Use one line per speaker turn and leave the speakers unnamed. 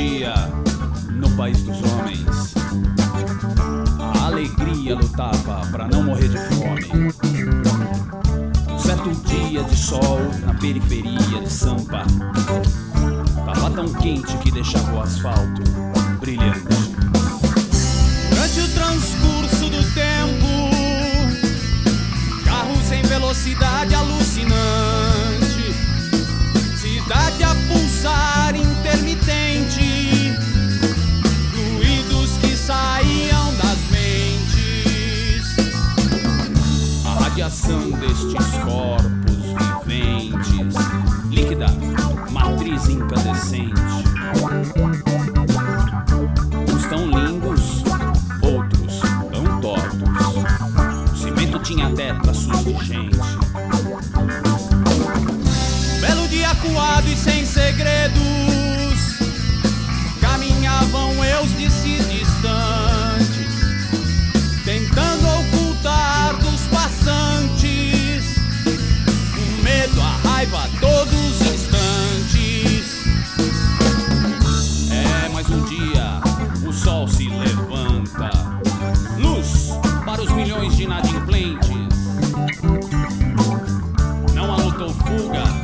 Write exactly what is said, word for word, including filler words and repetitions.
dia, no país dos homens, a alegria lutava pra não morrer de fome. Um certo dia de sol na periferia de Sampa, tava tão quente que deixava o asfalto brilhante. Durante o transcurso do tempo, carros em velocidade alucinante, cidade a pulsar intermitente, fluidos que saíam das mentes, a radiação destes corpos viventes, líquida, matriz incandescente. Uns tão lindos, outros tão tortos. O cimento tinha até traços de gente. Belo dia acuado e sem segredos, caminhavam eus de si distantes, tentando ocultar dos passantes o medo, a raiva a todos os instantes. É mais um dia, o sol se levanta, luz para os milhões de inadimplentes. Não há luta ou fuga,